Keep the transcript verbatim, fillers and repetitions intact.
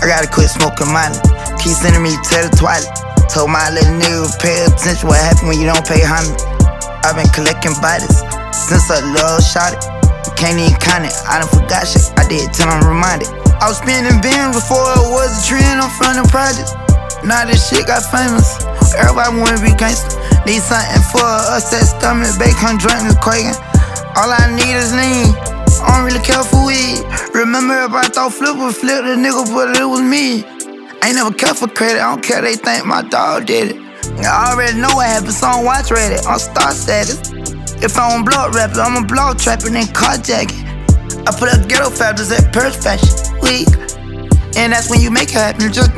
gotta quit smoking money. Keep sending me to the toilet. Told my little nigga pay attention what happen when you don't pay homie. I've been collecting bodies since a little shot it. Can't even count it, I done forgot shit. I did till I'm reminded. I was spinning bins before it was a trend. I'm from the projects. Now this shit got famous. Everybody wanna be gangster. Need something for us that stomach. Bacon drink is quaking. All I need is lean. I don't really care for weed. Remember everybody thought Flip would flip the nigga, but it was me. Ain't never care for credit, I don't care, they think my dog did it. I already know what happened, so I'm watch ready, I'm star status. If I don't blow rappers, I'm a blog trapping and carjacking. I put up ghetto fabulous at Purse Fashion Week. And that's when you make it happen, just